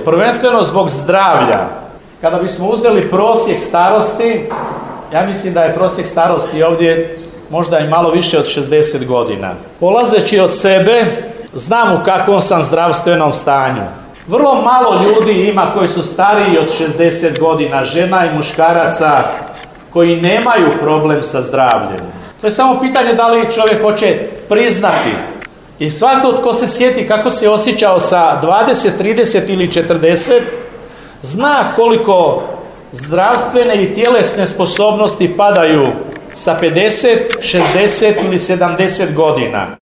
prvenstveno zbog zdravlja. Kada bismo uzeli prosjek starosti, ja mislim da je prosjek starosti ovdje možda i malo više od 60 godina. Polazeći od sebe, znam u kakvom sam zdravstvenom stanju. Vrlo malo ljudi ima koji su stariji od 60 godina, žena i muškaraca koji nemaju problem sa zdravljem. To je samo pitanje da li čovjek hoće priznati. I svako tko se sjeti kako se osjećao sa 20, 30 ili 40, zna koliko zdravstvene i tjelesne sposobnosti padaju sa 50, 60 ili 70 godina.